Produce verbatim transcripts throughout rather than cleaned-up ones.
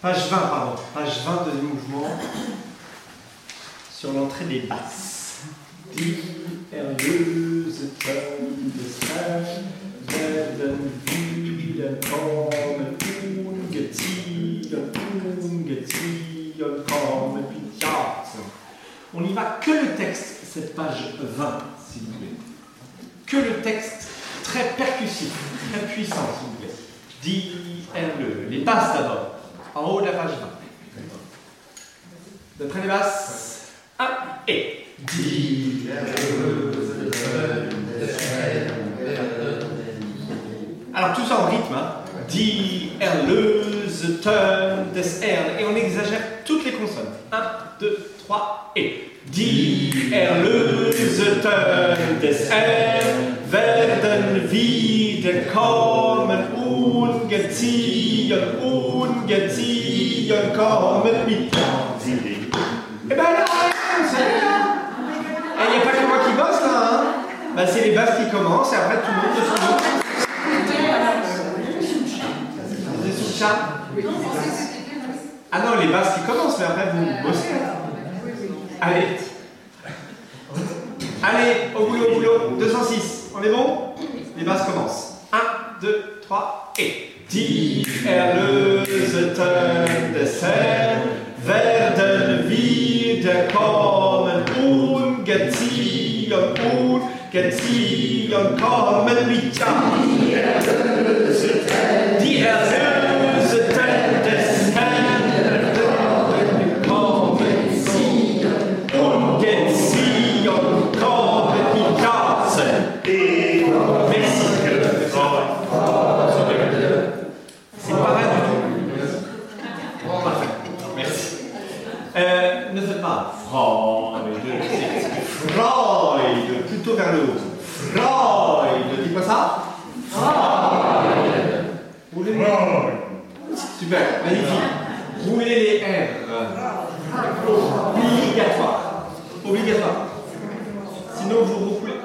Page vingt, pardon. Page vingt de mouvement sur l'entrée des basses. Die Erlöse des Herrn werden wiederkommen, ungeziehen, ungeziehen, kommen wie Jahre. On n'y va que le texte, cette page vingt, s'il vous plaît. Que le texte très percussif, très puissant, s'il vous plaît. Die Erlöse. Les basses d'abord. En haut de la page vingt. D'après les basses, un et. Die Erlöse des Herrn. Alors tout ça en rythme, hein. Die Erlöse des Herrn. Et on exagère toutes les consonnes. un, deux, trois et. Die Erlöse des Herrn werden wiederkommen, ungeziehen, ungeziehen, kommen mit. Eh ben là, c'est là. Il n'y a pas que moi qui bosse là, hein. Ben, c'est les basses qui commencent et après tout le monde descend de Vous êtes sous le chat? Ah non, les basses qui commencent, mais après vous bossez. Allez. Allez, au boulot, au boulot. deux cent six. On est bon? Les basses commencent. un, deux, trois et. Die Erlöse des Herrn werden wiederkommen, ungeziehen, ungeziehen, kommen mit ja. Die Erlöse Die Erlöse des Herrn werden kommen, ungeziehen, kommen mit ja. Merci. C'est pas vrai du tout. Parfait. Merci. Euh, ne faites pas Freud, Freud, plutôt vers le haut. Freud, dis pas ça? Freud. Vous voulez Super, magnifique. Roulez les R. Obligatoire. Obligatoire. Sinon vous recoulez.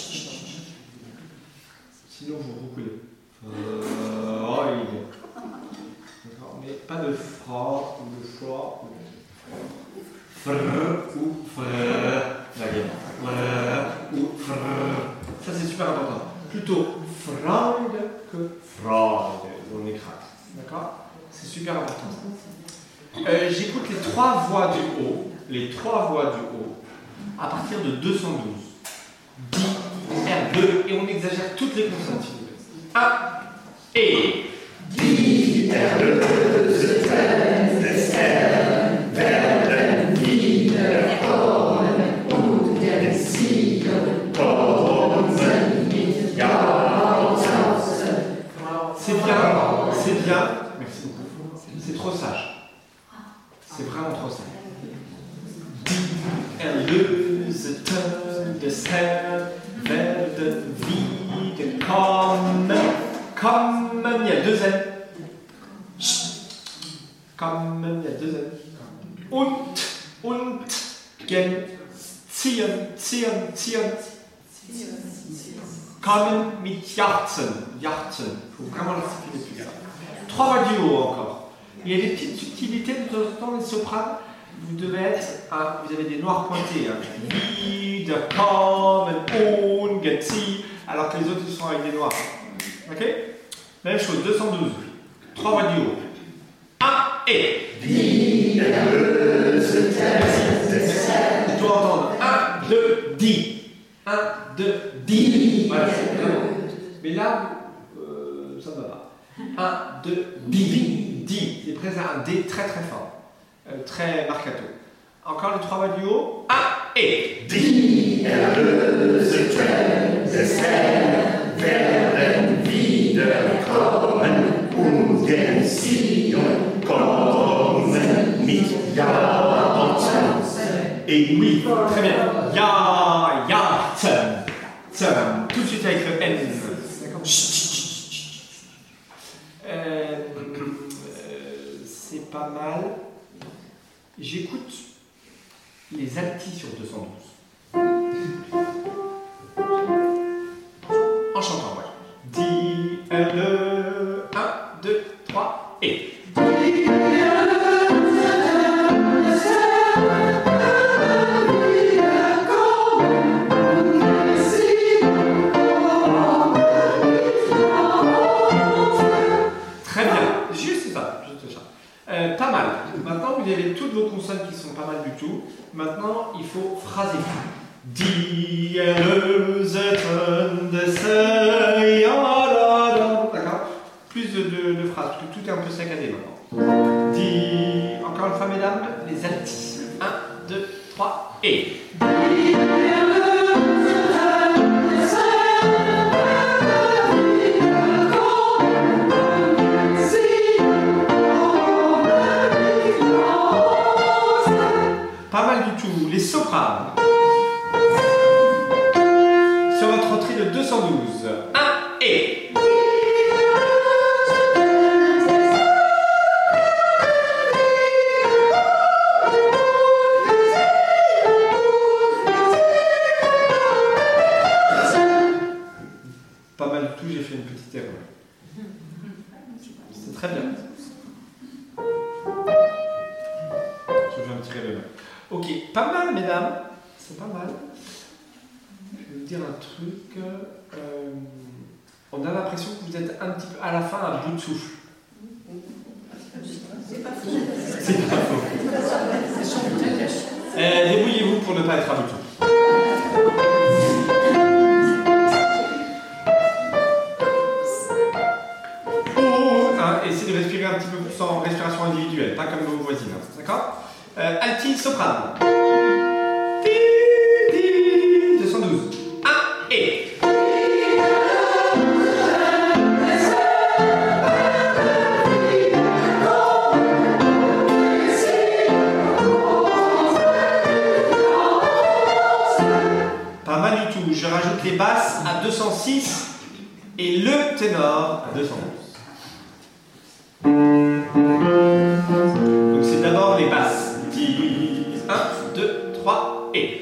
Sinon vous recoulez. Freud. D'accord, mais pas de fra ou de froid. Fr ou fr. La gamme. Fr ou fr. Ça c'est super important. Plutôt Freud que Freud. On écrase. D'accord? C'est super important. Euh, J'écoute les trois voix du haut. Les trois voix du haut. À partir de deux cent douze. Die Erlöse. Et on exagère toutes les consonnes. un et. Die Erlöse des Herrn werden wiederkommen, ungeziehen, kommen mit Jahrtausenden. C'est bien, c'est bien. Merci beaucoup. C'est trop sage. C'est vraiment trop sage. Die Erlöse des Herrn werden wiederkommen. Kommen, il y a deux N. Kommen, il y a deux N. Und, und, gen, ziehen, ziehen, ziehen. Kommen mit Jarzen. Jarzen. Il faut vraiment l'articuler plus ça. Trois voix du haut encore. Il y a des petites subtilités de temps en temps, les sopranes. Vous devez être, hein, vous avez des noirs pointés. Hein. Wiederkommen, ungeziehen. Alors que les autres ils sont avec des noirs. Ok? Même chose, deux cent douze. Trois voix du haut. un et. Die Erlöse des Herrn. Je dois entendre un, deux, die. un, deux, die. Voilà. Mais là, euh, ça ne va pas. un, deux, die. Die. C'est présent un D très très fort. Euh, très marcato. Encore les trois voix du haut. un et. Die Erlöse des Herrn werden wiederkommen, ungeziehen, kommen mit Jahrtausenden. Et oui, très bien. Ja, ja, zen, zen. Tout de suite avec le N. D'accord. Euh, euh, c'est pas mal. J'écoute les altis sur deux cent douze. En chantant, ouais. Die Erlöse, un, deux, trois, et. Die Erlöse. Maintenant, il faut phraser. Die erlöseten des D'accord? Plus de, de, de phrases, parce que tout est un peu saccadé maintenant. Die. Encore une fois, mesdames, les altis. un, deux, trois, et. Pas mal du tout. Les sopranes. Sur votre entrée de deux cent douze. un, et. Pas mal du tout, j'ai fait une petite erreur. C'est très bien. Je vais un petit réveil. Ok, pas mal, mesdames. C'est pas mal. Je vais vous dire un truc. Euh, on a l'impression que vous êtes un petit peu à la fin à bout de souffle. C'est pas faux. C'est pas faux. Euh, débrouillez-vous pour ne pas être à bout de souffle. Essayez de respirer un petit peu plus en respiration individuelle, pas comme vos voisines. D'accord? euh, Alti, soprane. deux cent douze. un, et. Pas mal du tout. Je rajoute les basses à deux cent six et le ténor à deux cent douze. Donc c'est d'abord les basses. un, deux, trois, et.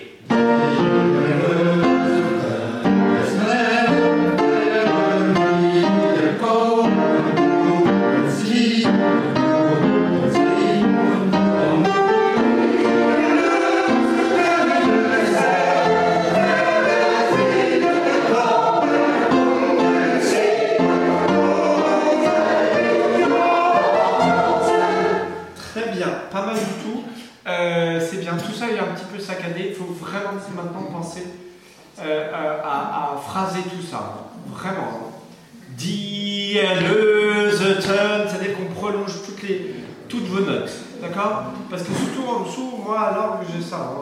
Pas mal du tout. Euh, c'est bien. Tout ça est un petit peu saccadé. Il faut vraiment maintenant penser euh, à, à phraser tout ça. Vraiment. Die erlöseten, c'est-à-dire qu'on prolonge toutes, les, toutes vos notes. D'accord? Parce que surtout en dessous, moi, alors j'ai ça. Hein.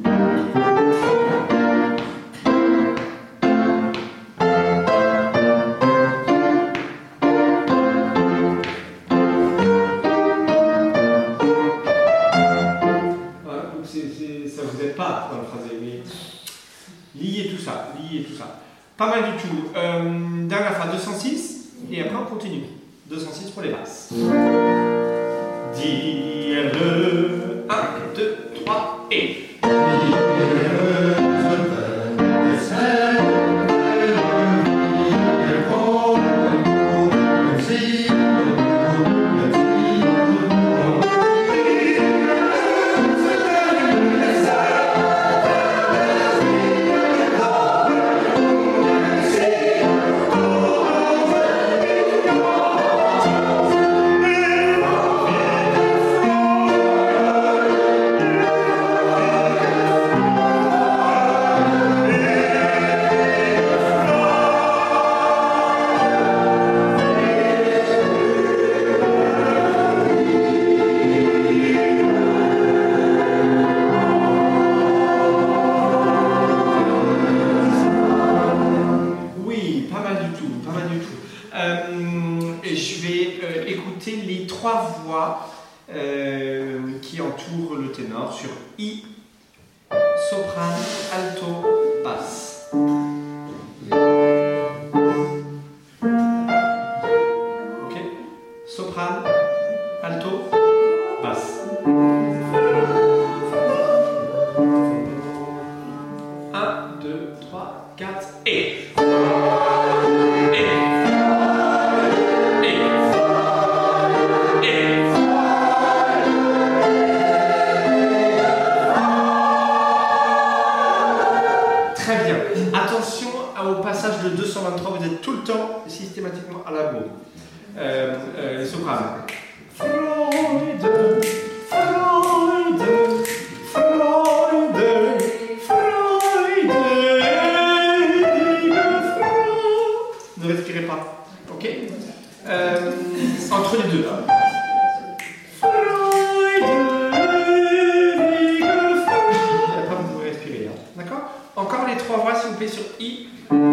Pas dans le phrasé, mais lier tout ça, lier tout ça. Pas mal du tout. Euh, dernière fois, deux cent six, et après on continue. deux cent six pour les basses. Dire-le. un, deux, trois, et. Sur I, soprane, alto, basse. Ok? Soprane, alto, basse. un, deux, trois, quatre, et. Au passage de deux cent vingt-trois, vous êtes tout le temps systématiquement à la bourre. Euh, euh, les sopranes. Freude, Freude, Freude. s'il vous plaît, sur I.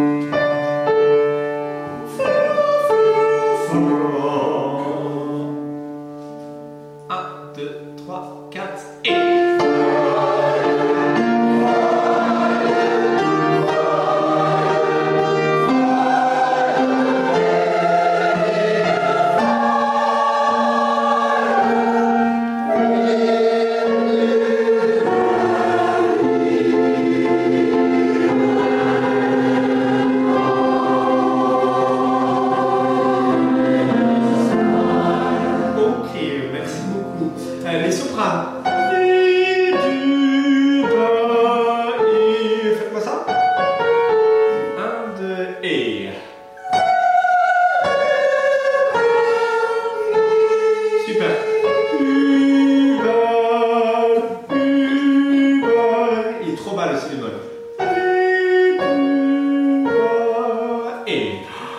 un, deux, trois, quatre et. Les sopranes. Faites-moi ça. Un, deux, et. Super. Il est trop bas le si bémol. Et.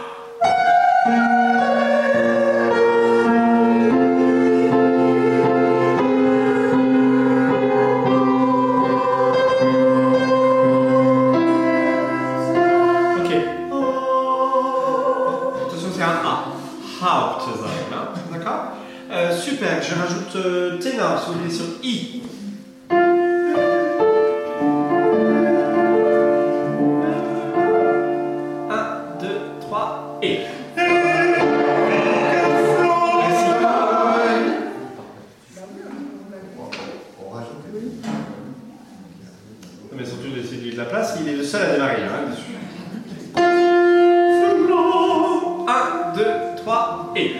Hauptsache, d'accord? euh, Super, je rajoute euh, ténor, si vous voulez, sur I. un, deux, trois, et. Merci. Mais surtout d'essayer de la place, il est le seul à démarrer, hein, dessus. un, deux, trois, et.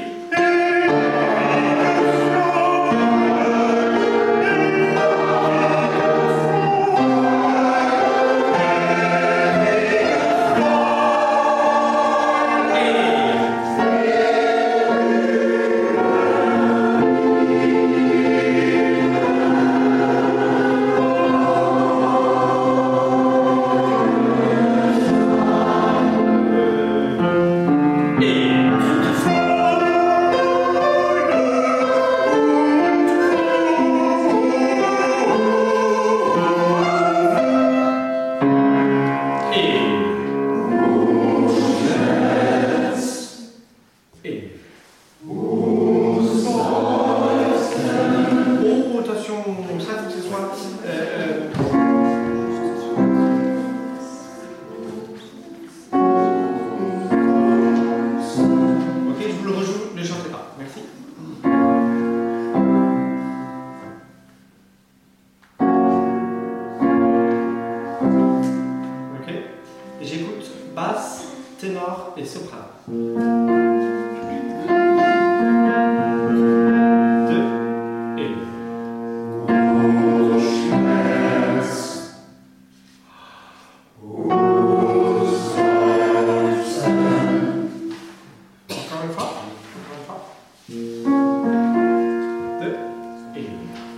J'écoute basse, ténor et soprano. Deux et. Encore une fois. Encore une fois. Deux et.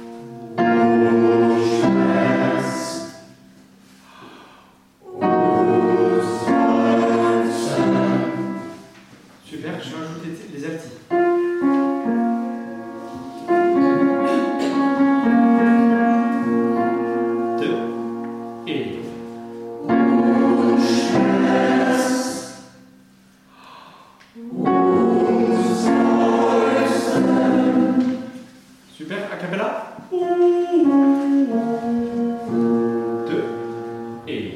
Super, je vais ajouter les altis. Deux et. Super, a cappella. Deux et.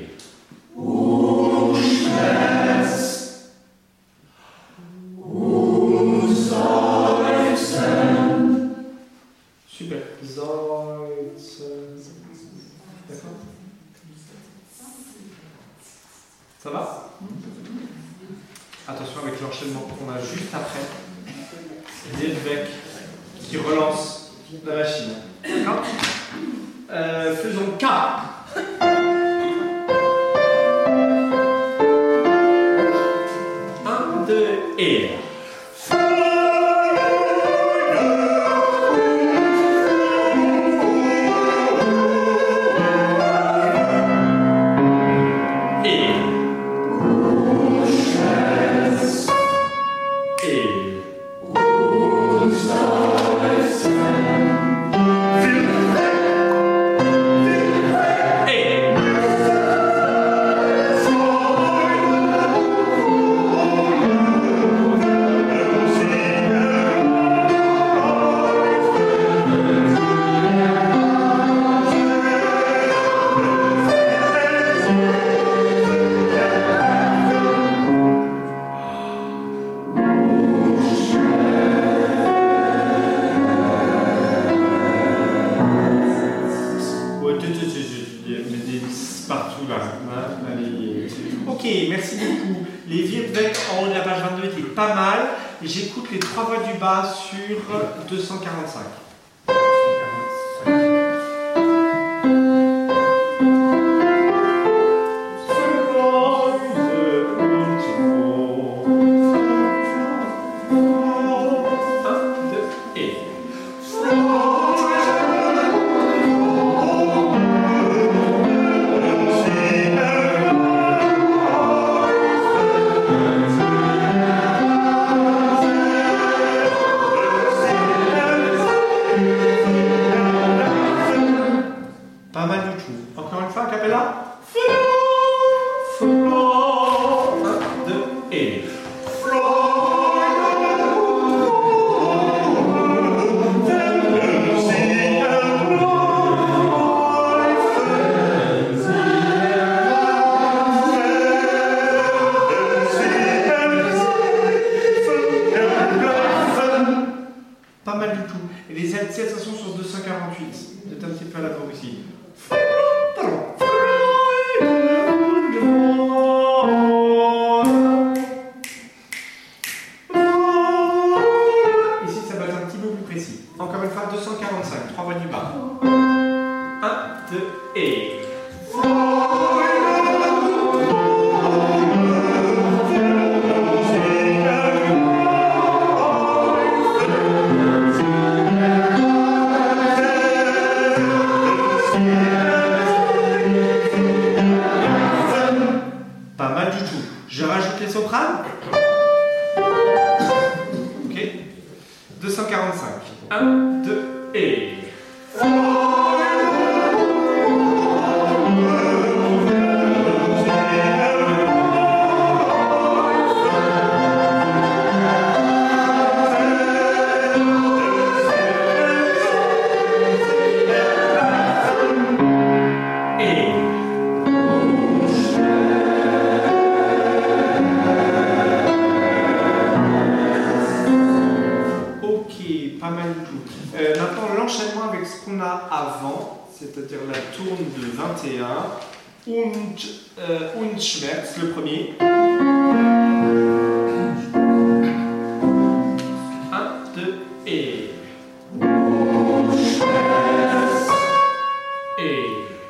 Super. D'accord. Ça va? Attention avec l'enchaînement qu'on a juste après. Delbecq qui relance la machine. D'accord. euh, Faisons K. Un, deux et. Et. Allez. Ok, merci beaucoup. Les Wirtweg en haut de la page vingt-deux étaient pas mal. J'écoute les trois voix du bas sur deux cent quarante-cinq. C'est-à-dire la tourne de vingt et un, und, euh, und Schmerz, le premier. un, deux, et. Et.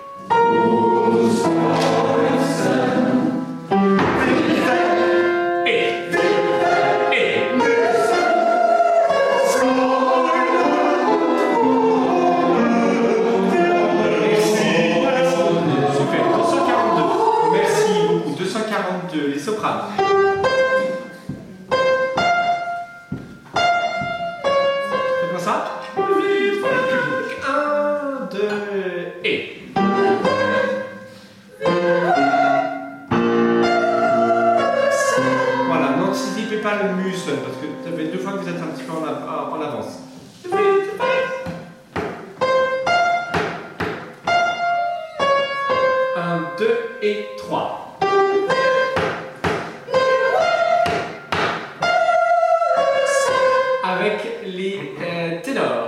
Les sopranes. Faites-moi ça. un, deux, et. Voilà, n'anticipez pas le muscle parce que ça fait deux fois que vous êtes un petit peu en, av en avance. un, deux et trois. Avec les euh, ténors.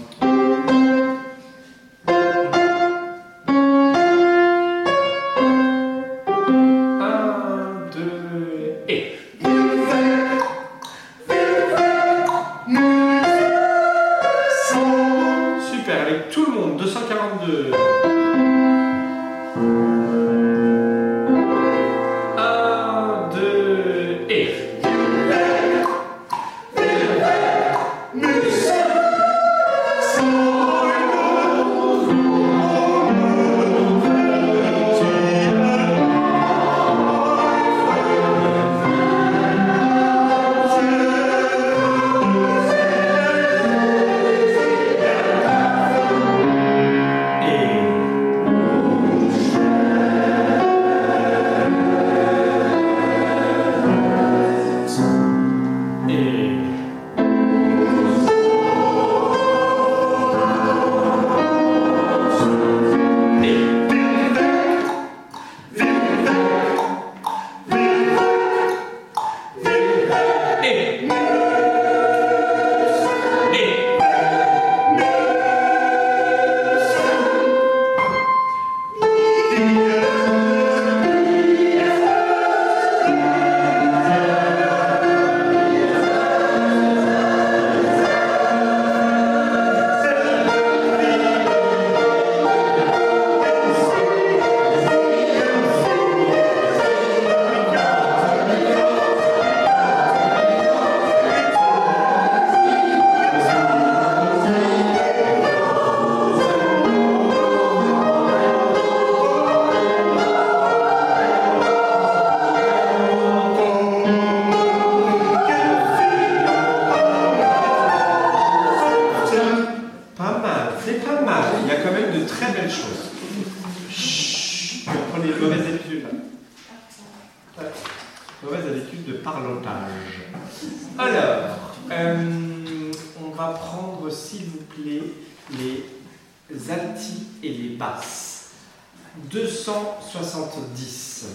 Un, deux, et. Mauvaise habitude de parlotage. Alors, euh, on va prendre, s'il vous plaît, les altis et les basses. deux cent soixante-dix.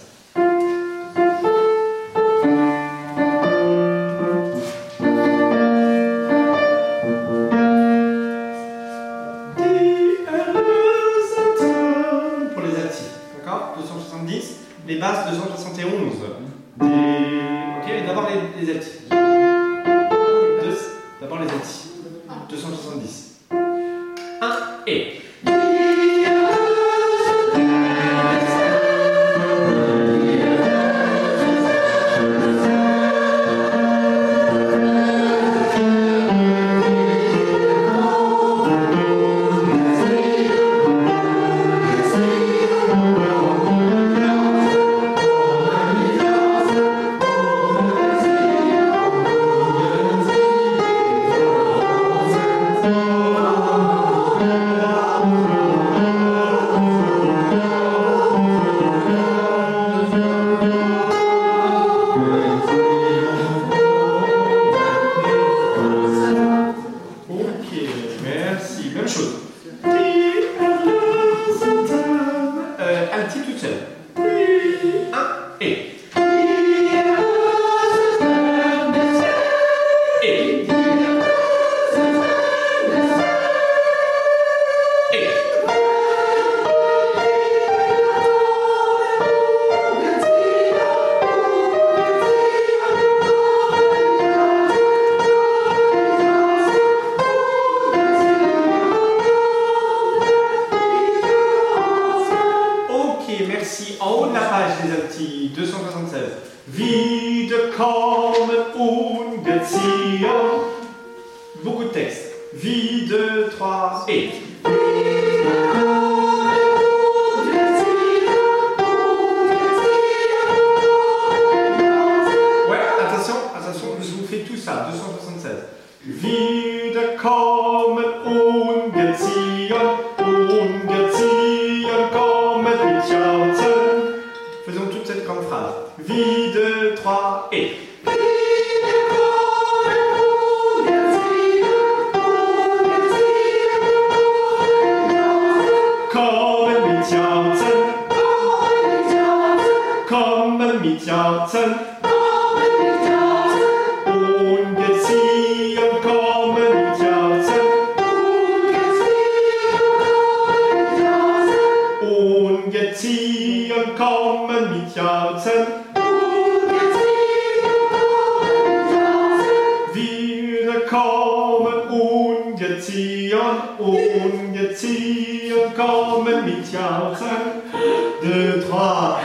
Pour les altis, d'accord? deux cent soixante-dix. Les basses, deux cent soixante et onze. Des... Ok, mais d'abord les, les altis. Deux... D'abord les altis. deux cent soixante-dix. un et. deux, trois.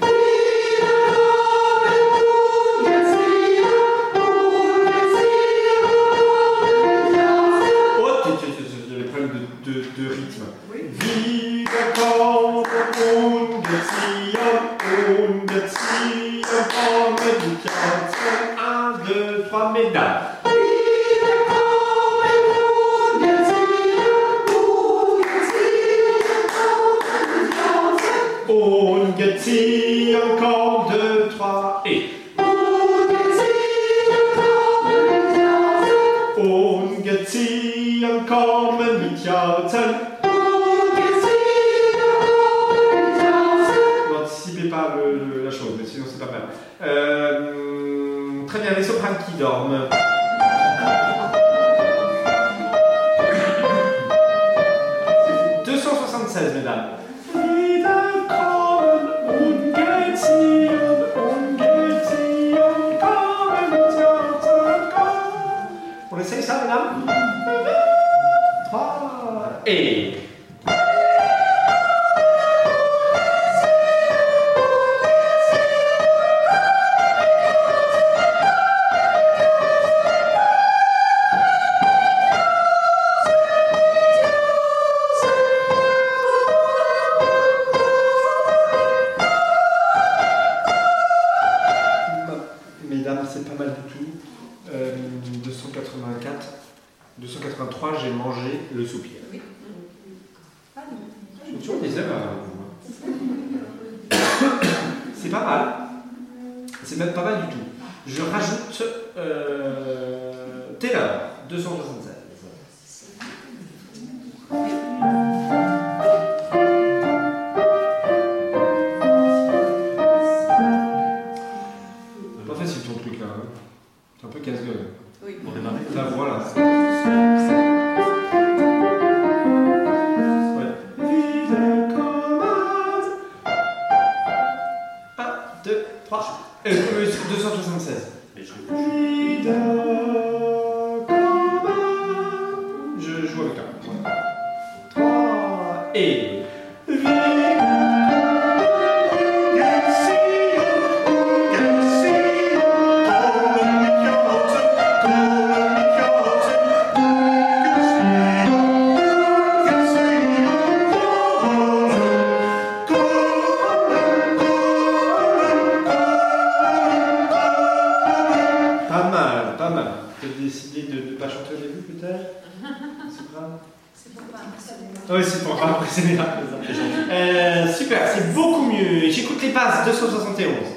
un, deux, trois, mesdames. Und jetzt ziehen, komm, deux, trois, et. Und jetzt ziehen, kommen mit Jauzen. N'anticipez pas le, le, la chose, mais sinon c'est pas mal. Euh, très bien, les sopranes qui dorment. deux cent soixante-seize, mesdames. On essaye ça, mesdames? trois et... Mesdames, c'est pas mal du tout. Euh, deux cent quatre-vingt-quatre, deux cent quatre-vingt-trois, j'ai mangé le soupir. Oui. Je suis toujours des erreurs. C'est pas mal. c'est même pas mal du tout. Je rajoute euh, Taylor, deux cent soixante-seize. Pas facile ton truc là. Hein. C'est un peu casse-gueule. Oui. Pour démarrer. Là, voilà. Ouais. un, deux, trois. Euh, deux cent soixante-seize. Mais je... Je joue avec toi. trois et. Pas mal, pas mal. Tu as décidé de ne pas chanter au début peut-être? C'est grave. C'est pour pas impressionner. Oui, c'est pour pas impressionner la personne. Euh, super, c'est beaucoup mieux. J'écoute les passes deux cent soixante et onze.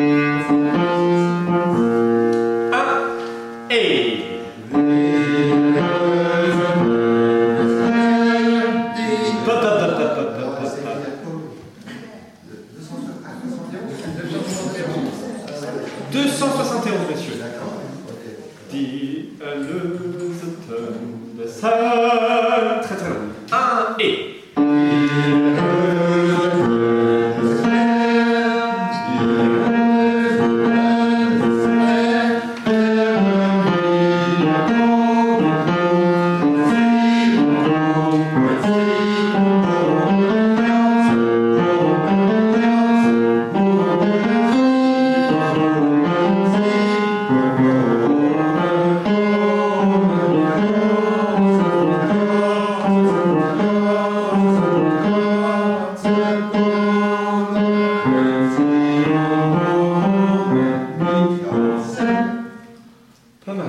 un et. Pop, pop, pop, pop, pop, pop, pop. deux cent soixante et onze, messieurs. Dis le de ça. Très très long. un et. Pas mal.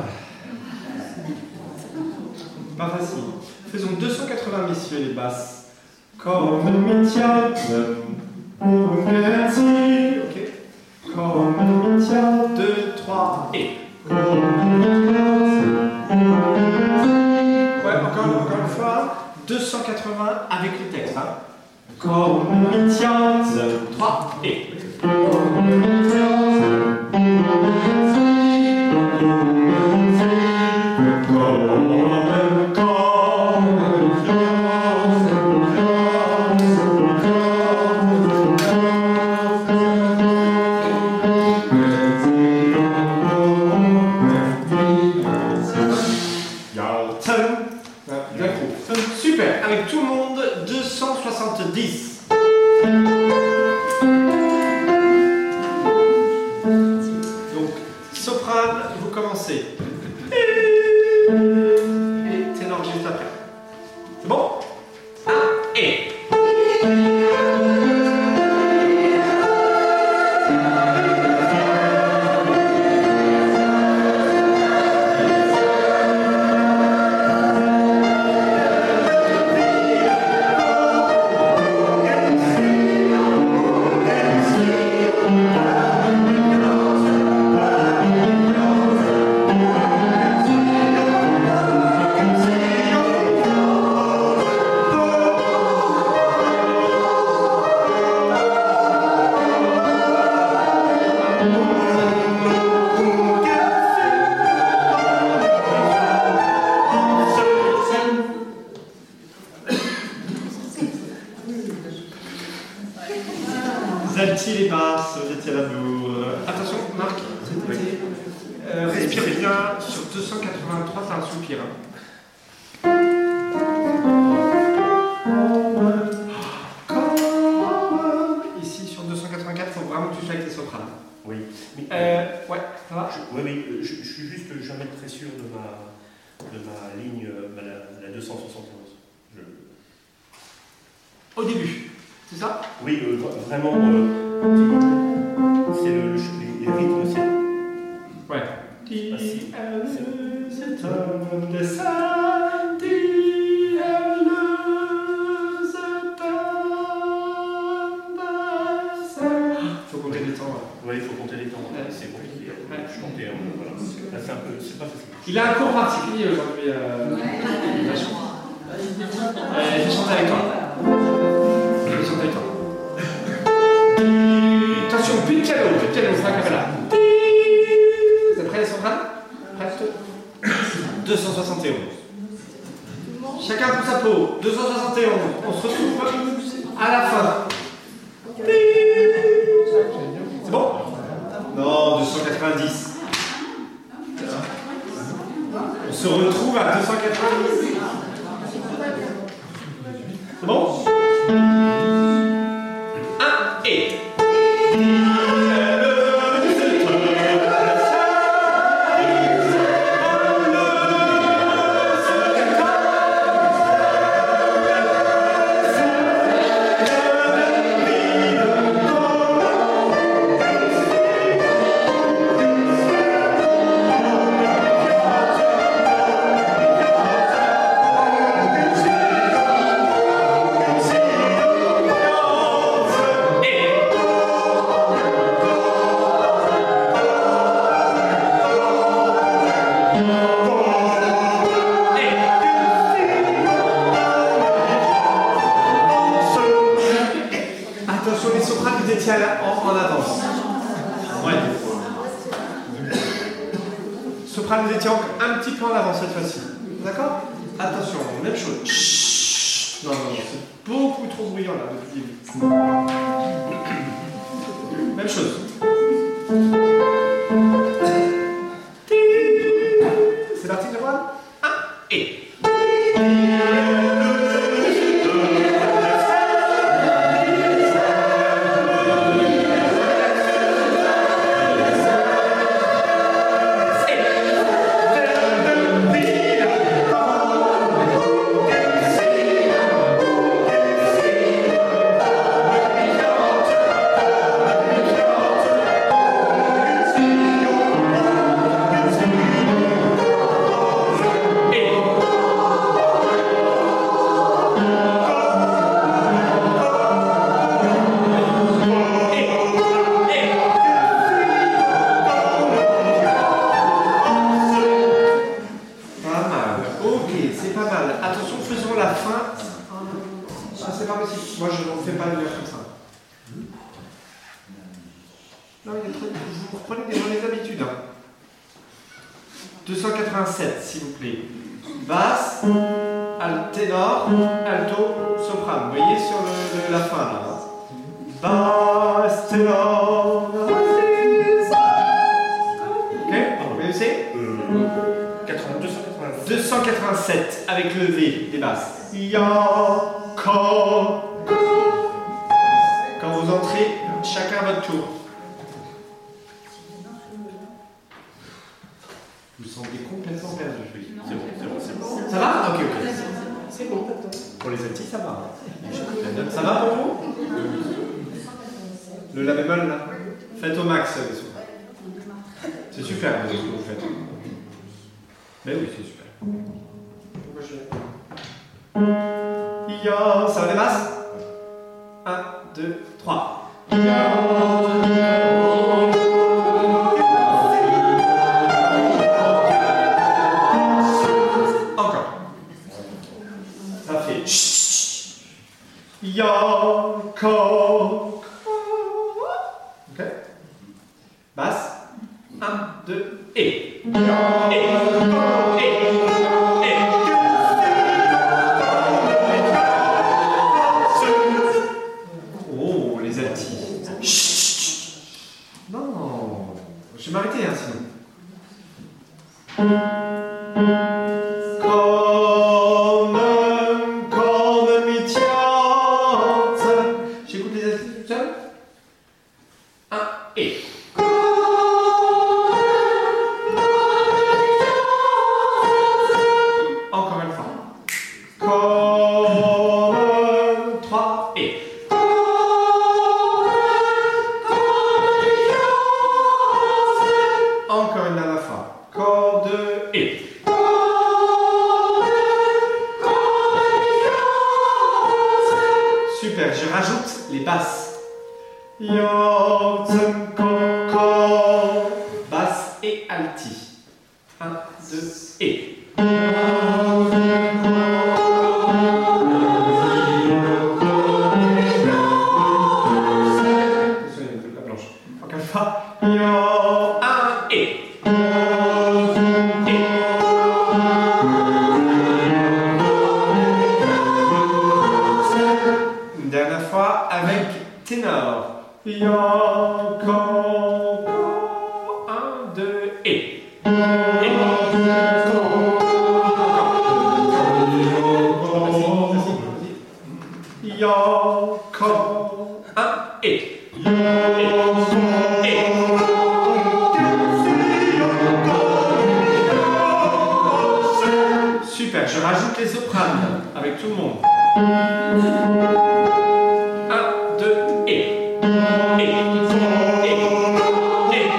Pas facile. Faisons deux cent quatre-vingts, messieurs, les basses. Comme Mitya, merci. Ok. Comme Mitya, deux, trois et. Ouais, encore, encore une fois. deux cent quatre-vingts avec le texte. Hein. Comme Mitya, deux, trois et. Super, avec tout le monde, deux cent soixante-dix. Donc, soprane, vous commencez. Et ténor juste après. C'est bon? un et. Zalti les basses, vous étiez à la bourre. Attention, Marc, euh, respire bien sur deux cent quatre-vingt-trois, t'as un soupir. Hein. Ici sur deux cent quatre-vingt-quatre, il faut vraiment que tu sois avec les sopranes. Oui. Mais, Euh, ouais, ça va? je, oui, oui, je, je suis juste jamais très sûr de ma, de ma ligne, euh, la, la deux cent soixante et onze. Je... Au début, c'est ça? Oui, euh, vraiment, euh, c'est le, le, les, les rythmes, c'est... Ouais. C'est pas si- C'est un dessin, dis-le, c'est un dessin. Faut compter les temps. Ouais. Oui, il faut qu'on monter les temps, Ouais. c'est compliqué. Ouais. Je comptais, hein, voilà. Là, c'est un peu, c'est pas facile. Il a un cours particulier aujourd'hui. Euh... Ouais. Euh, je vais chanter avec toi. Je vais chanter avec toi. Attention, plus de piano, plus de piano, c'est la capella. Vous êtes prêts, les sopranes? Prêts? deux cent soixante et onze. Chacun pour sa peau. deux cent soixante et onze. On se retrouve à la fin. C'est bon? Non, deux cent quatre-vingt-dix. On se retrouve à deux cent quatre-vingt-dix. C'est bon? Un et. Attention, les sopranes, vous étiez en, en avance. Ouais. Soprane, vous étiez un petit peu en avance cette fois-ci. D'accord? Attention, même chose. Chut. Non, non, non, c'est beaucoup trop bruyant là depuis le début. Même chose. C'est parti, je vois? Un et. Attention, faisons la fin. Ah, c'est pas possible. Moi, je ne fais pas le lire comme ça. Non, il est trop... Vous reprenez des mauvaises habitudes. Hein. deux cent quatre-vingt-sept, s'il vous plaît. Basse, alt, ténor, alto, soprano. Vous voyez sur le, le, la fin, là. Basse, ténor. Ok, vous connaissez deux cent quatre-vingt-sept avec le V des basses. Ya, ko. Quand vous entrez, chacun à votre tour. Vous semblez complètement perdu. C'est bon, c'est bon, c'est bon. Ça va? Ok, ok. C'est bon. Pour les altis, ça va. Ça va pour vous? Le la bémol là. Faites au max les soins. C'est super ce que vous faites. Mais oui, c'est super. Pourquoi je... Ya, ça va les basses? un, deux, trois. Encore. Ça fait chut. Ya, ko. Ok. Basse. un, deux, et. Et. Et. Oh, les altis. Chut. Non. Je vais m'arrêter, hein, sinon. Comme, comme métier. J'écoute les altis tout seul. un, et. Encore une fois. Comme trois et. Encore une dernière fois. Comme deux et. Super, je rajoute les basses. Yo, alti. un, deux, et. Encore une fois. Yo, un, et. Une dernière fois avec ténor. Yo, co, co, un, deux, et. Yo, co, un, et. Super, je rajoute les sopranes avec tout le monde. un, deux, et. Et. Et. Et.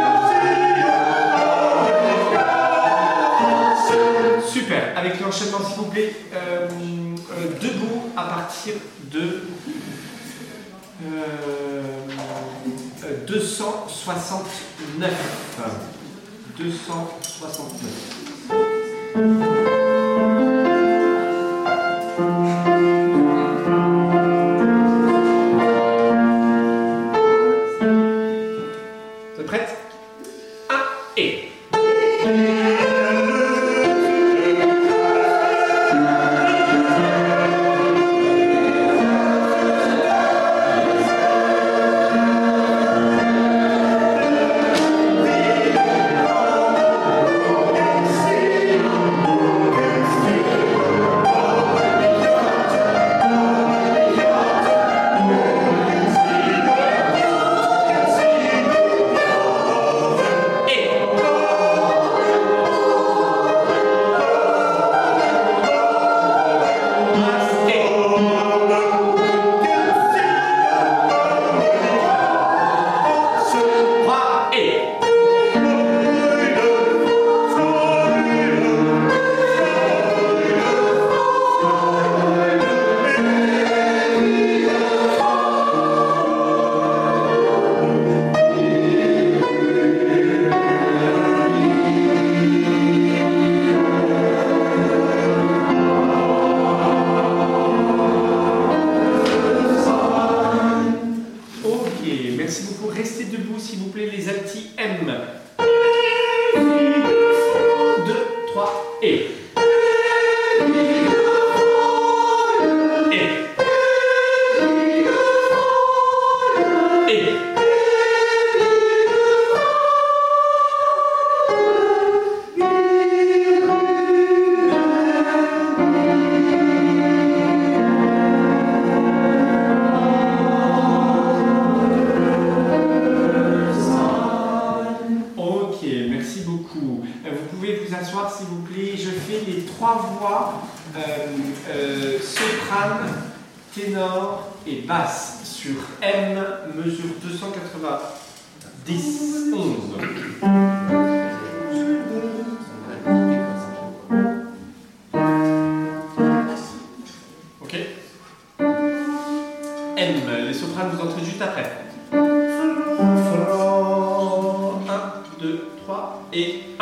Super, avec l'enchaînement s'il vous plaît, euh, euh, debout à partir de euh, deux cent soixante-neuf. deux cent soixante-neuf. Vous êtes prête? un, et. Ténor et basse sur M, mesure deux cent quatre-vingt-dix, onze. Ok. M, les sopranes vous entrez juste après. un, deux, trois et un.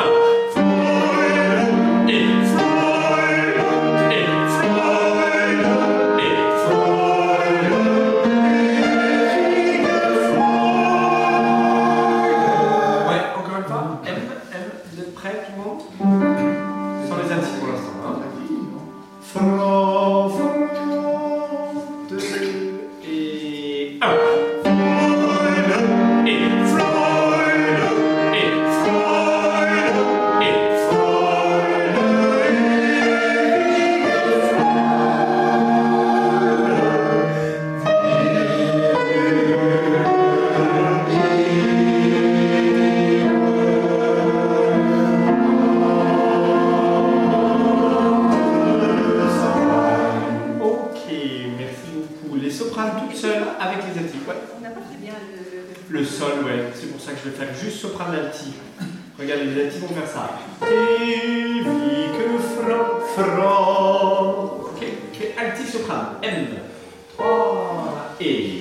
Le sol, ouais, c'est pour ça que je vais faire juste soprano alti. Regardez, les altis vont faire ça. Et vi que franc, franc. Ok, ok, alti soprano. M. trois et.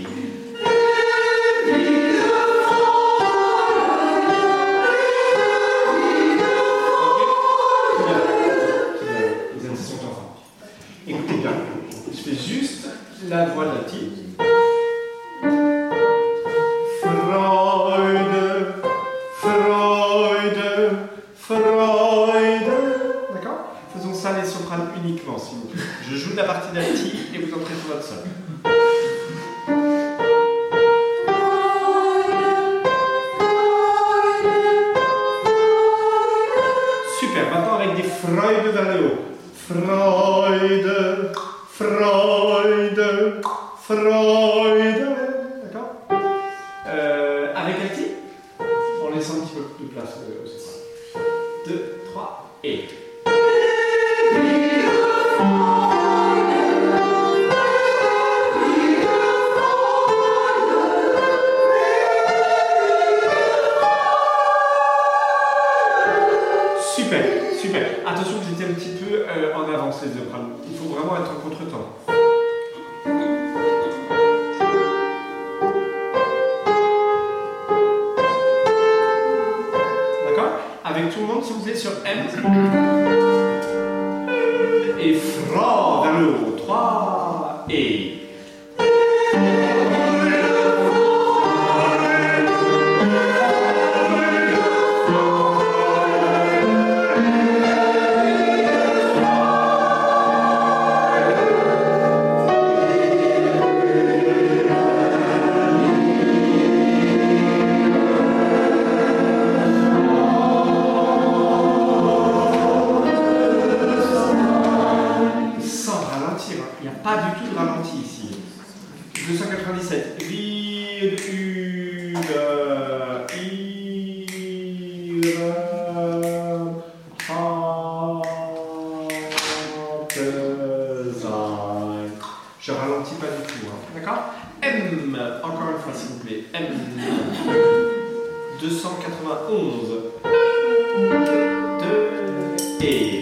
petit à petit et vous entrez sur votre sol. Super, maintenant avec des Freude vers le haut. Freude, Freude, Freude. D'accord euh, Avec Alti, on laisse un petit peu de place. deux, trois et. Super, super. Attention, vous étiez un petit peu euh, en avance les sopranos. Il faut vraiment être en contre-temps. D'accord? Avec tout le monde, s'il vous plaît, sur M. Et Fra vers le haut. trois et. Pas du tout de ralenti ici. deux cent quatre-vingt-dix-sept. Virgule. Il. Je ralentis pas du tout. Hein. D'accord? M. Encore une fois, s'il vous plaît. M. deux cent quatre-vingt-onze. deux et.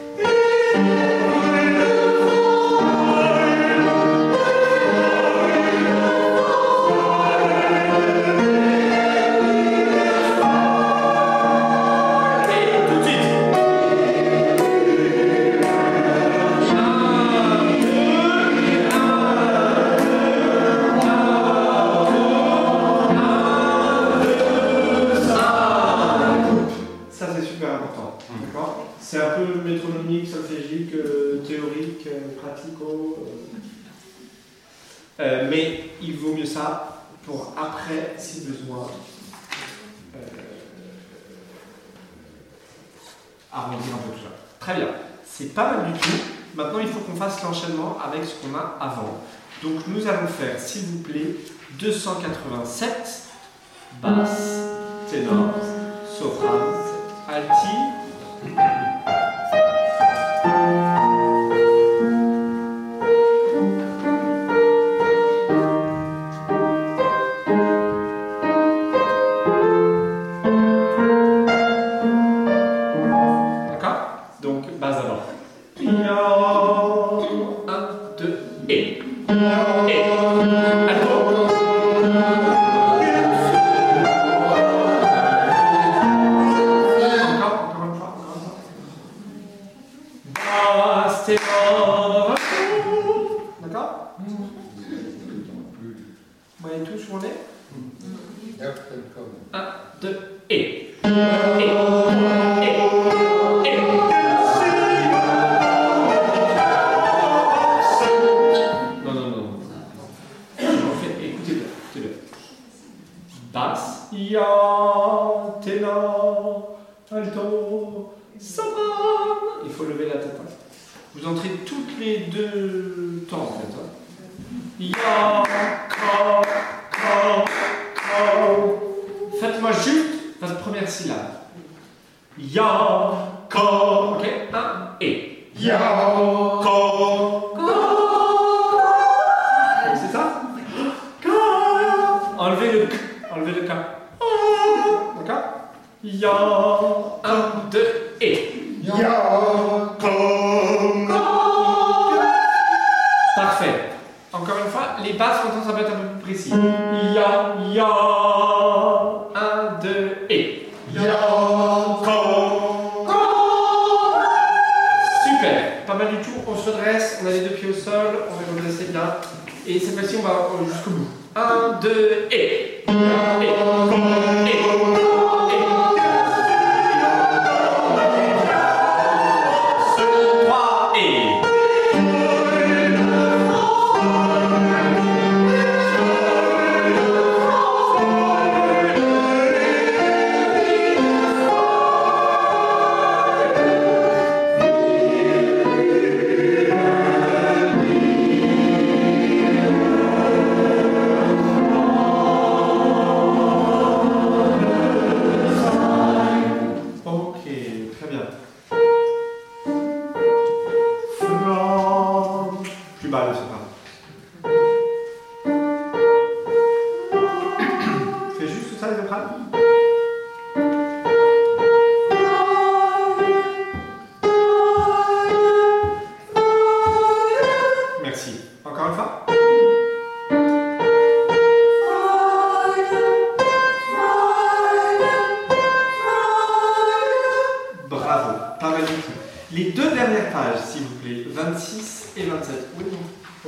C'est un peu métronomique, solfégique, euh, théorique, euh, pratico. Euh. Euh, mais il vaut mieux ça pour après, si besoin, euh, arrondir un peu tout ça. Très bien. C'est pas mal du tout. Maintenant, il faut qu'on fasse l'enchaînement avec ce qu'on a avant. Donc, nous allons faire, s'il vous plaît, deux cent quatre-vingt-sept, basse, ténor, soprano, alti. Trois et pas mal du tout. Les deux dernières pages, s'il vous plaît, vingt-six et vingt-sept. Oui, non.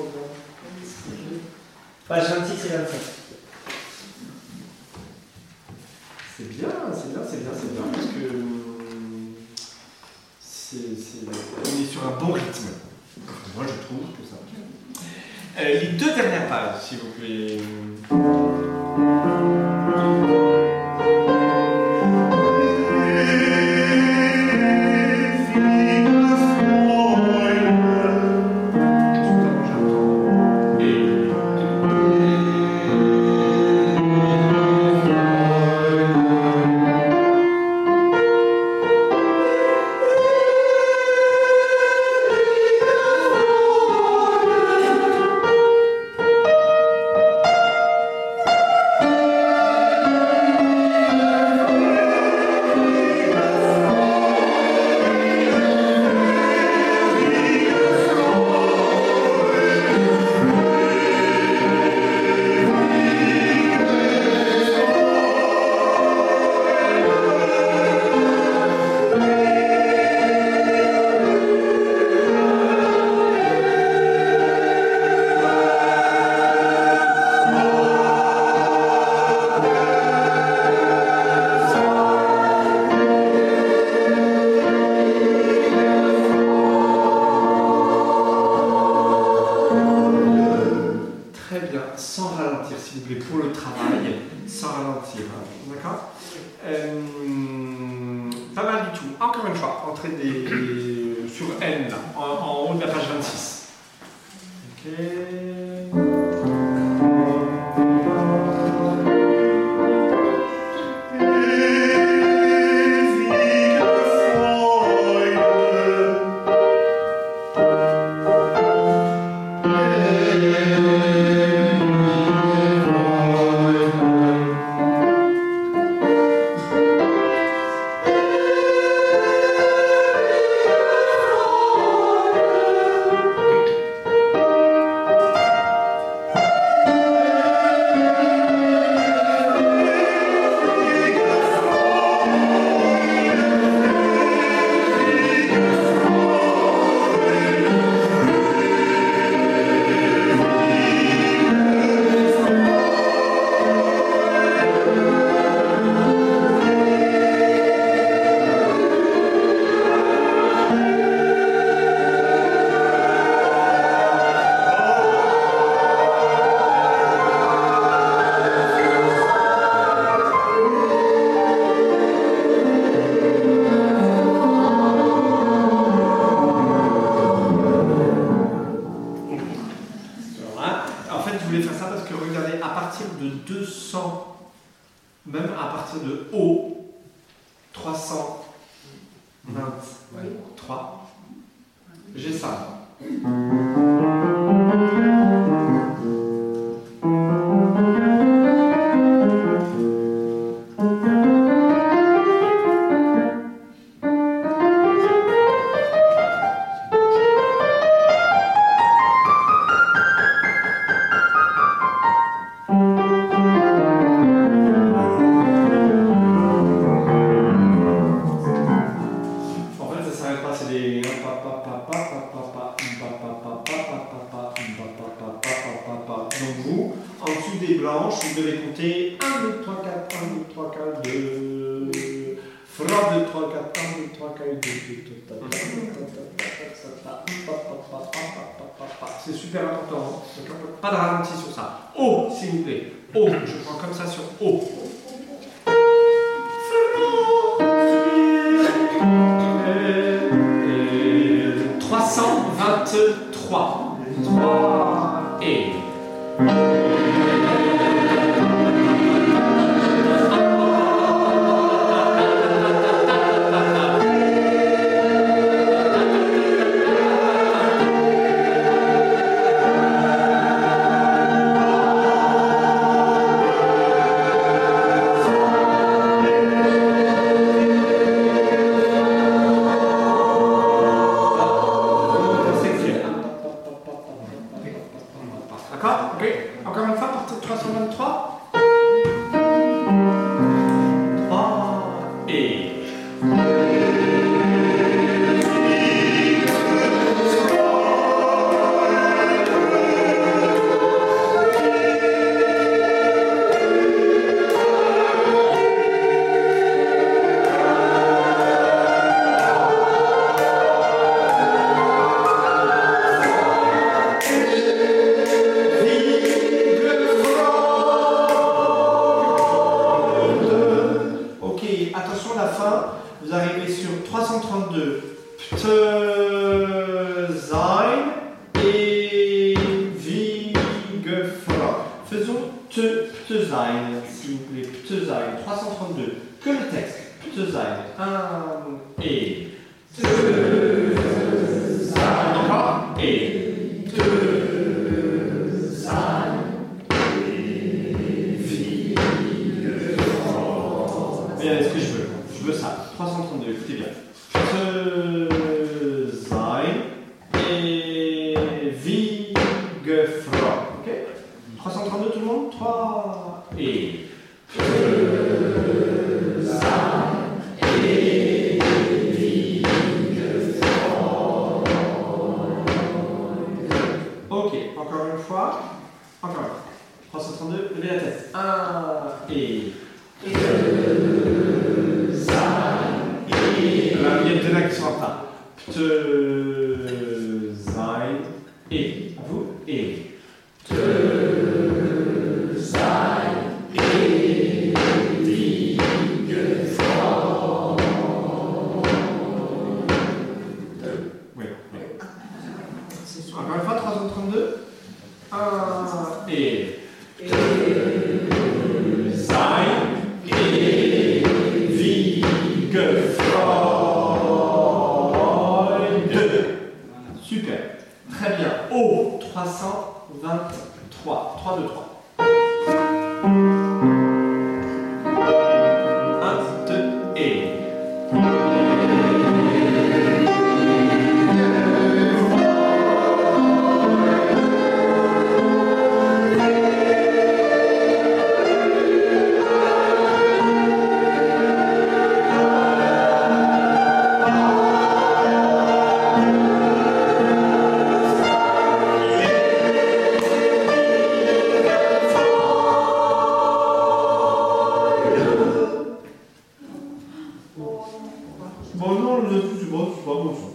Page vingt-six et vingt-sept. C'est bien, c'est bien, c'est bien, c'est bien, parce que c'est, c'est, on est sur un bon rythme. Moi, je trouve que ça. Euh, les deux dernières pages, s'il vous plaît. C'est super important, pas de ralenti sur ça. O, s'il vous plaît. O, je prends comme ça sur O. trois cent vingt-trois. trois et. et attention à la fin, vous arrivez sur trois cent trente-deux. Pte, sein et Wiegefrau. Faisons te, pte sein, s'il vous plaît. Pte sein, trois cent trente-deux. Que le texte. Pte sein. Un et. Te sein. Encore. Et. Te sein. Bien, est-ce que je veux? Je veux ça. trois cent trente-deux, écoutez bien. Te sein et Wiegefrau. Ok? trois cent trente-deux tout le monde? trois et. Te sein et Wiegefrau. Ok, encore une fois. Encore une fois. trois cent trente-deux, levez la tête. un et. Te sein et. Alors, il y a deux là qui sont en retard. Te sein et. À vous. Et. Te sein et Wiegefrau. Oui, oui. Encore une fois, trois cent trente-deux. un et. Te sein et Wiegefrau. Super. Très bien. O, trois cent vingt-trois. trois, deux, trois. un, deux et. Bon, non, le c'est bon, c'est pas bon ça.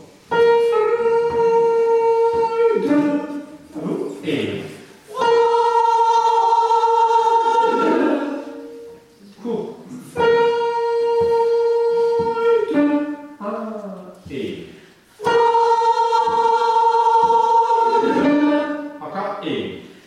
À vous. Et. Court. un et. Encore et.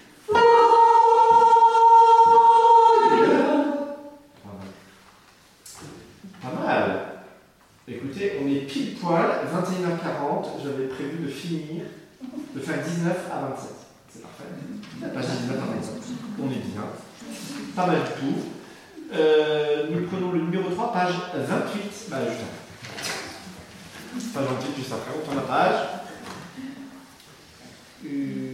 Pas mal. Écoutez, on est pile poil, vingt et une heures quarante, j'avais prévu de finir, de faire dix-neuf à vingt-sept. C'est parfait. La page dix-neuf à vingt-sept. On est bien. Pas mal du tout. Euh, nous prenons le numéro trois, page vingt-huit. Bah, juste après. Page vingt-huit, juste après. On tourne la page. Euh...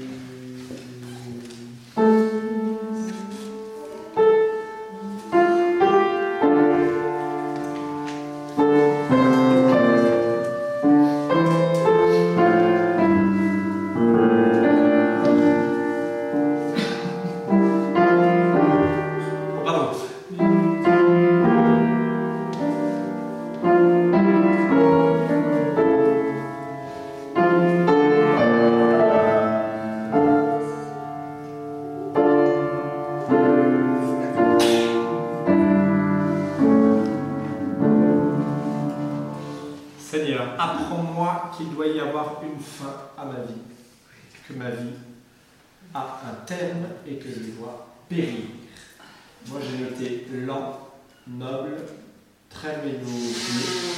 Seigneur, apprends-moi qu'il doit y avoir une fin à ma vie, que ma vie a un terme et que je dois périr. Moi, j'ai été lent, noble, très mélodieux.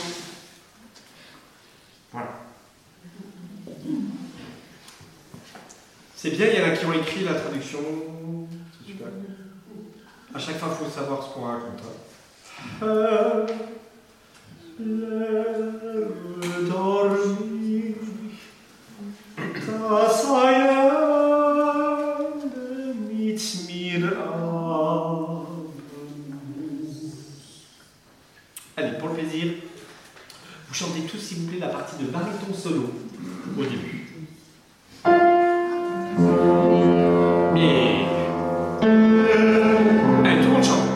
Voilà. C'est bien, il y en a qui ont écrit la traduction. C'est super. À chaque fois, il faut savoir ce qu'on raconte. Hein. Euh... Lève dormir, das Heiland mit mir ab. Allez, pour le plaisir, vous chantez tous, s'il vous plaît, la partie de baryton solo au début. Et... Allez, tout le monde chante.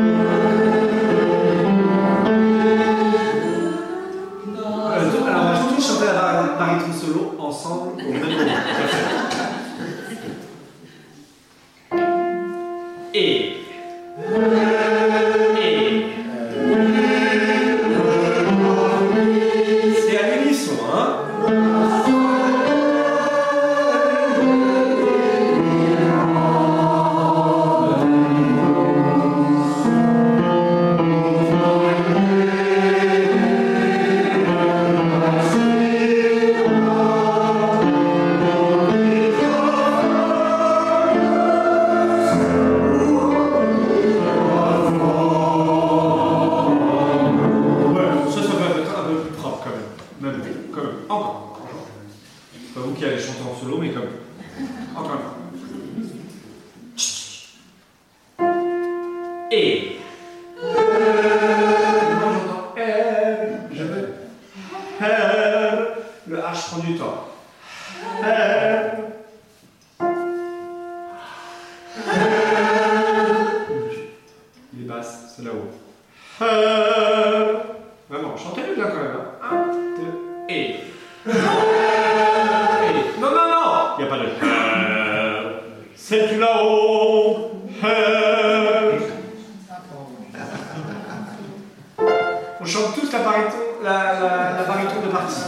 Baryton solo ensemble au même moment. Et. Et. qui allait chanter en solo, mais comme. Encore une fois. Et. Moi j'entends elle, je veux. Elle. Le H prend du temps. Elle. Les basses, c'est là-haut. Elle. Vraiment, chantez-le bien quand même. Hein. Un, deux, et. Et. Non, non, non! Il n'y a pas de. Elle. C'est là-haut. Elle. On chante tous la baryton, la, la, la baryton de partie.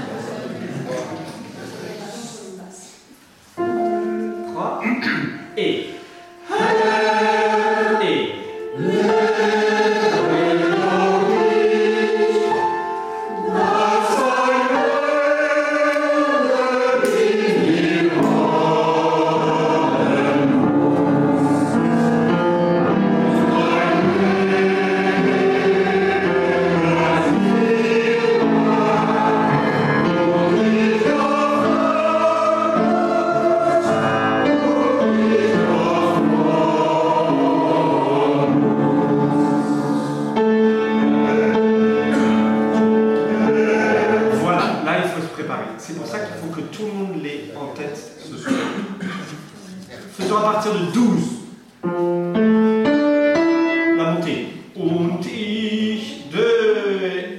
Trois. Et. Et. C'est pour ça qu'il faut que tout le monde l'ait en tête ce soir. Faisons à partir de douze. La montée. Und ich, deux, et.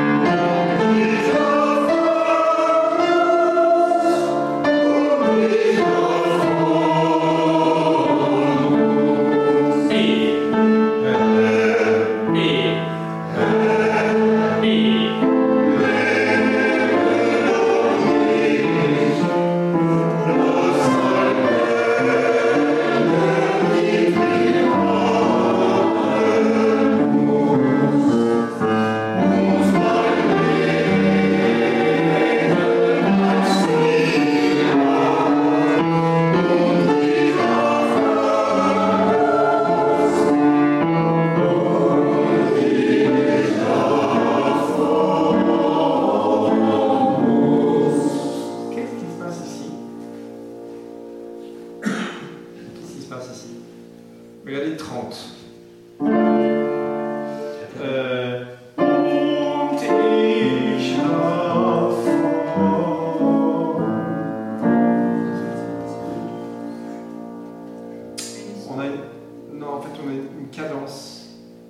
Regardez trente. Euh, on a une... Non, en fait, on a une cadence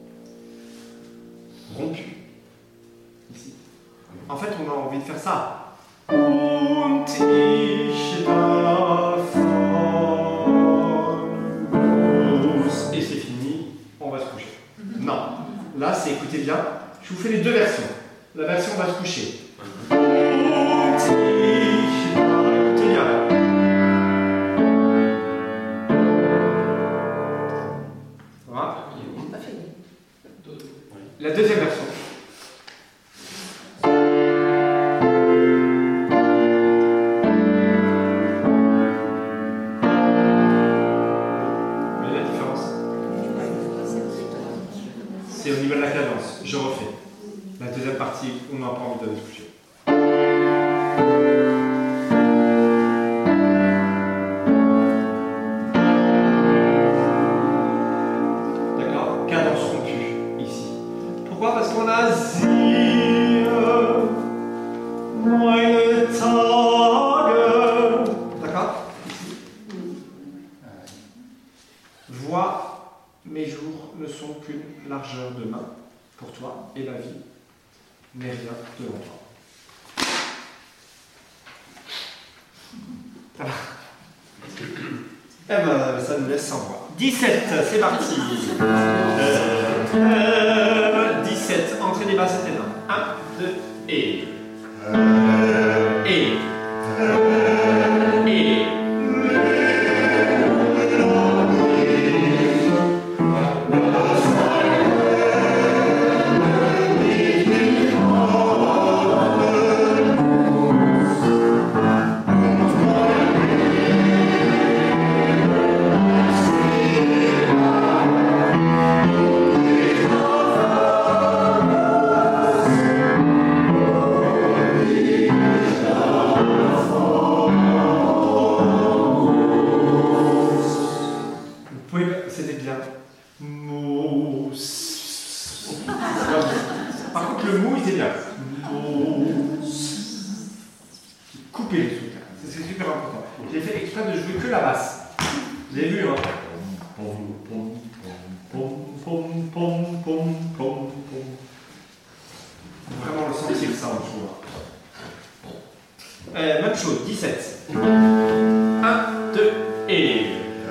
rompue. Ici. En fait, on a envie de faire ça. Und ich davon. Et c'est fini, on va se coucher. Non, là c'est, écoutez bien, je vous fais les deux versions. La version va se coucher. Écoutez bien. Voilà. La deuxième version. C'est au niveau de la cadence. Je refais. La deuxième partie, on n'a pas envie d'aller se coucher. D'accord? Cadence rompue, ici. Pourquoi? Parce qu'on a Sie, meine Tage. D'accord? Ici. Voix. Mes jours ne sont qu'une largeur de main pour toi et la vie n'est rien devant toi. Ça va. Eh ben, ça nous laisse sans voix. dix-sept, c'est parti. Euh, euh, dix-sept, entrée des basses et ténors. un, deux, et. Et. Et. Par contre, le mot, il était bien. Couper le truc, là. C'est super important. J'ai fait exprès de jouer que la basse. Vous avez vu, hein? Vraiment le sentir, ça, en jouant. Euh, même chose, dix-sept. un, deux, et...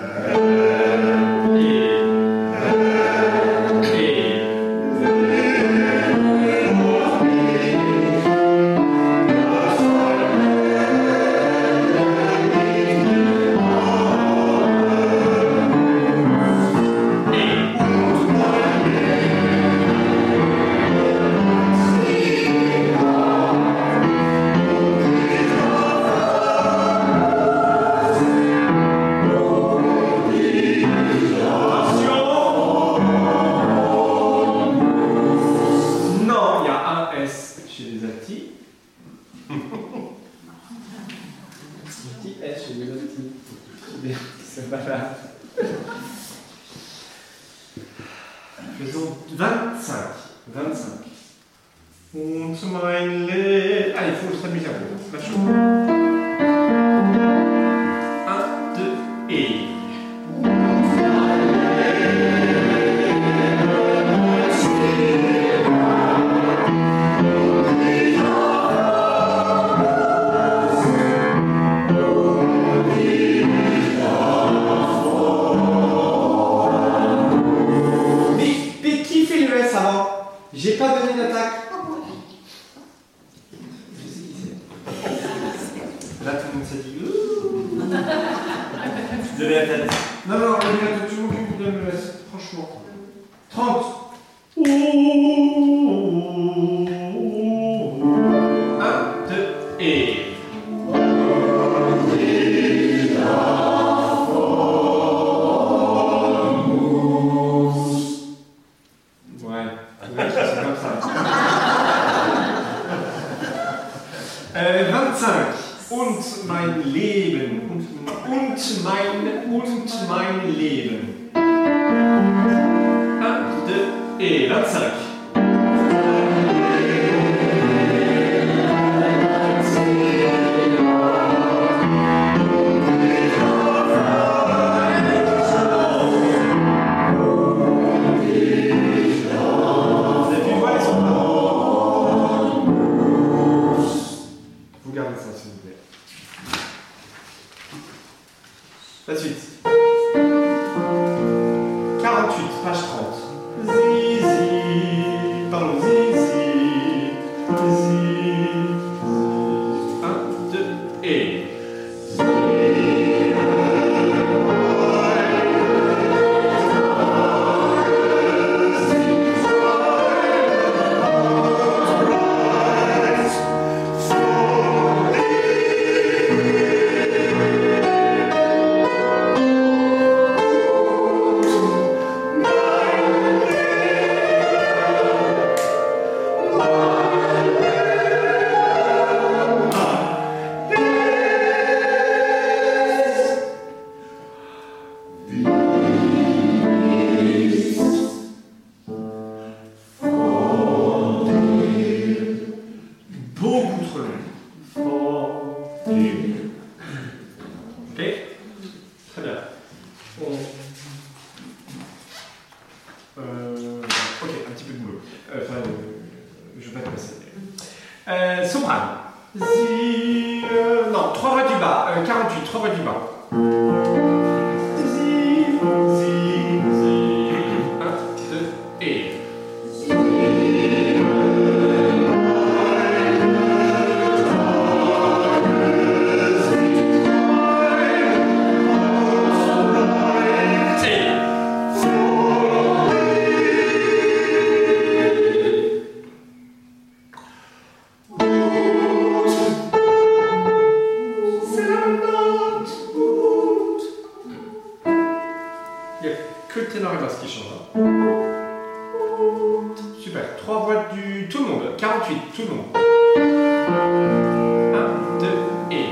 Faisons vingt-cinq. vingt-cinq. Und mein Leben. Allez, il faut s'amuser un peu. Pas chaud. un, deux, et. J'ai pas donné d'attaque. Je sais qui c'est. Là, tout le monde s'est dit. Je devais la tête. Non, non, regarde, tu m'occupes de me laisser. Franchement. trente. un, deux, et. vingt-cinq. Und mein Leben. Und, und mein, und mein Leben. un, deux, et vingt-cinq. La suite. quarante-huit, page trente. Zizi, pardon, zizi, zizi, un, deux, et. Beaucoup trop long. Ok, très bien. On... Euh... Ok, un petit peu de boulot. Euh, enfin, euh, je vais pas te passer. Euh, soprano. Si, euh, non, trois voix du bas. Euh, quarante-huit, trois voix du bas. Si, si, si. un, deux, et. Il n'y a que le ténor et basse qui changent. Super. Trois voix du tout le monde. quarante-huit, tout le monde. un, deux, et.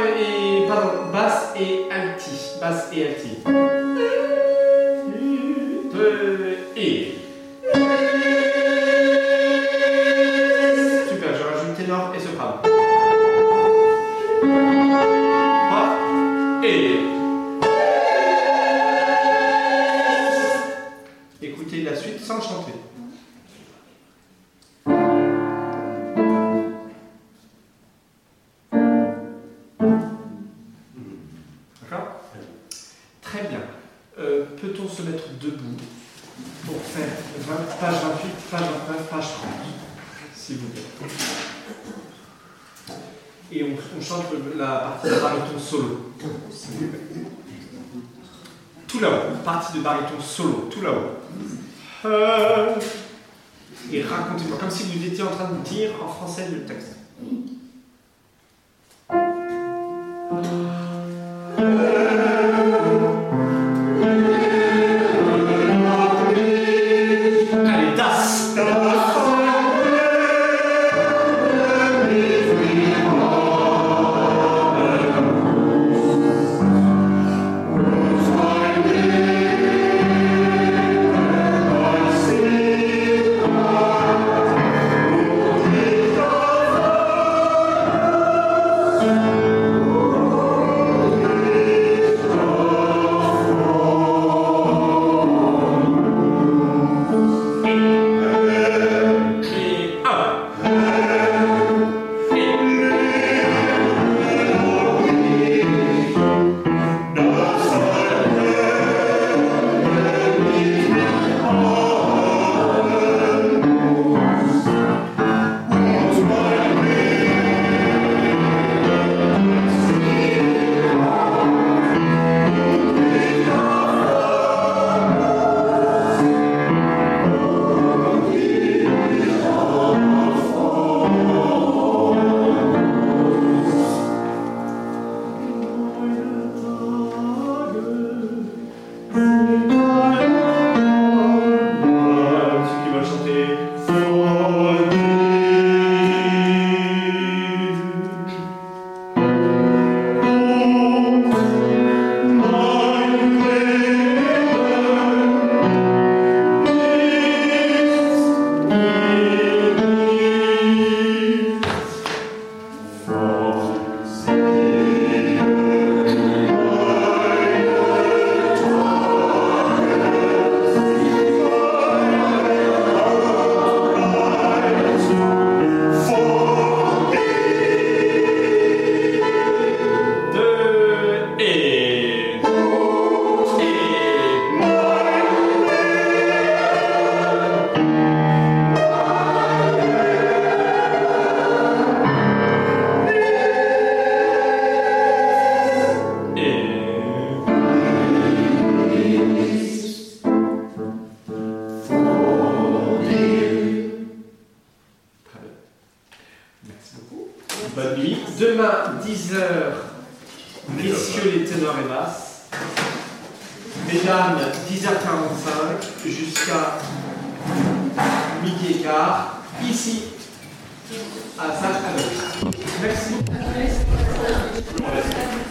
et, pardon, basse et alti. Basse et alti. Deux et. Super, je rajoute ténor et soprano. Trois et. Écoutez la suite sans chanter. Très bien. Euh, peut-on se mettre debout pour faire vingt, page vingt-huit, page vingt-neuf, page trente, s'il vous plaît. Et on, on chante la partie de baryton solo, s'il vous plaît. Tout là-haut, partie de baryton solo, tout là-haut. Euh, et racontez-moi, comme si vous étiez en train de dire en français le texte. Allez, das! Bonne nuit. Demain, dix heures, messieurs les ténors et basses. Mesdames, dix heures quarante-cinq jusqu'à midi et quart, ici, à Salle-Alloy. Merci.